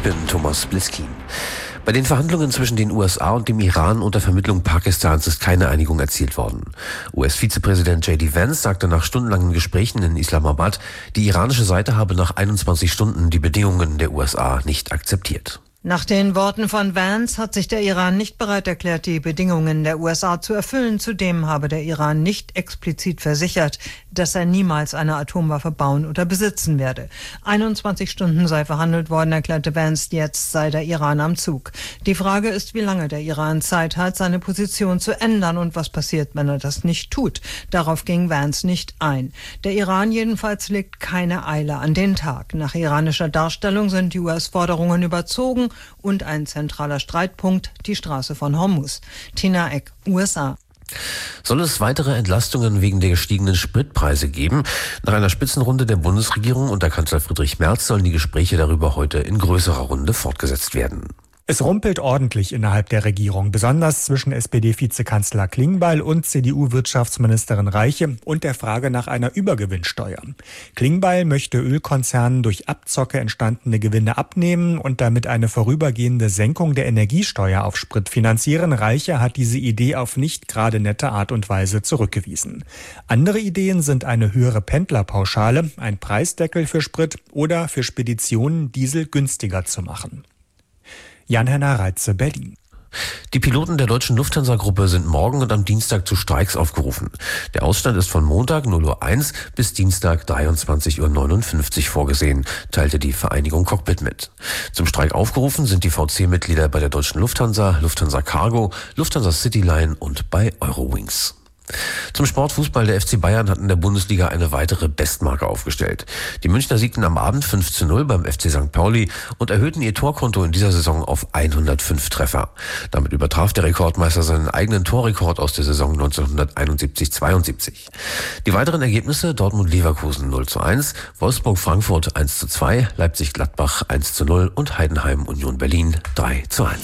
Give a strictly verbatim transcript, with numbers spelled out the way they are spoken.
bin Thomas Bliskin. Bei den Verhandlungen zwischen den U S A und dem Iran unter Vermittlung Pakistans ist keine Einigung erzielt worden. U S-Vizepräsident J D Vance sagte nach stundenlangen Gesprächen in Islamabad, die iranische Seite habe nach einundzwanzig Stunden die Bedingungen der U S A nicht akzeptiert. Nach den Worten von Vance hat sich der Iran nicht bereit erklärt, die Bedingungen der U S A zu erfüllen. Zudem habe der Iran nicht explizit versichert, dass er niemals eine Atomwaffe bauen oder besitzen werde. einundzwanzig Stunden sei verhandelt worden, erklärte Vance, jetzt sei der Iran am Zug. Die Frage ist, wie lange der Iran Zeit hat, seine Position zu ändern und was passiert, wenn er das nicht tut. Darauf ging Vance nicht ein. Der Iran jedenfalls legt keine Eile an den Tag. Nach iranischer Darstellung sind die U S-Forderungen überzogen und ein zentraler Streitpunkt, die Straße von Hormuz. Tina Eck, U S A. Soll es weitere Entlastungen wegen der gestiegenen Spritpreise geben? Nach einer Spitzenrunde der Bundesregierung unter Kanzler Friedrich Merz sollen die Gespräche darüber heute in größerer Runde fortgesetzt werden. Es rumpelt ordentlich innerhalb der Regierung, besonders zwischen S P D-Vizekanzler Klingbeil und C D U-Wirtschaftsministerin Reiche und der Frage nach einer Übergewinnsteuer. Klingbeil möchte Ölkonzernen durch Abzocke entstandene Gewinne abnehmen und damit eine vorübergehende Senkung der Energiesteuer auf Sprit finanzieren. Reiche hat diese Idee auf nicht gerade nette Art und Weise zurückgewiesen. Andere Ideen sind eine höhere Pendlerpauschale, ein Preisdeckel für Sprit oder für Speditionen Diesel günstiger zu machen. Jan-Henner Reitze, Berlin. Die Piloten der deutschen Lufthansa-Gruppe sind morgen und am Dienstag zu Streiks aufgerufen. Der Ausstand ist von Montag null Uhr eins bis Dienstag dreiundzwanzig Uhr neunundfünfzig vorgesehen, teilte die Vereinigung Cockpit mit. Zum Streik aufgerufen sind die V C-Mitglieder bei der deutschen Lufthansa, Lufthansa Cargo, Lufthansa Cityline und bei Eurowings. Zum Sportfußball. Der F C Bayern hat in der Bundesliga eine weitere Bestmarke aufgestellt. Die Münchner siegten am Abend fünf zu null beim F C Sankt Pauli und erhöhten ihr Torkonto in dieser Saison auf hundertfünf Treffer. Damit übertraf der Rekordmeister seinen eigenen Torrekord aus der Saison neunzehnhunderteinundsiebzig zweiundsiebzig. Die weiteren Ergebnisse: Dortmund-Leverkusen null zu eins, Wolfsburg-Frankfurt eins zu zwei, Leipzig-Gladbach eins zu null und Heidenheim-Union Berlin drei zu eins.